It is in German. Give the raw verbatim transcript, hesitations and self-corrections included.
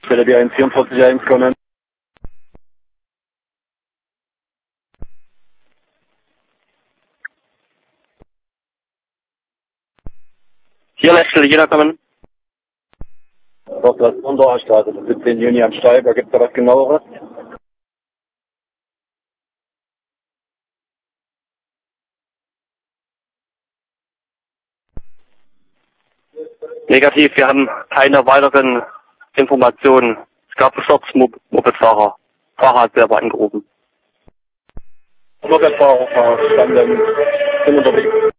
Stelle B eins vierundvierzig eins kommen. Hier Letzte, jeder kommen. Doch, das ist unsere Straße, das siebzehnten Juni am Steiger. Gibt es da was genaueres? Negativ, wir haben keine weiteren Informationen. Es gab Stopps, Mopedfahrer. Fahrer hat selber angerufen. Mopedfahrer verstanden, sind unterwegs.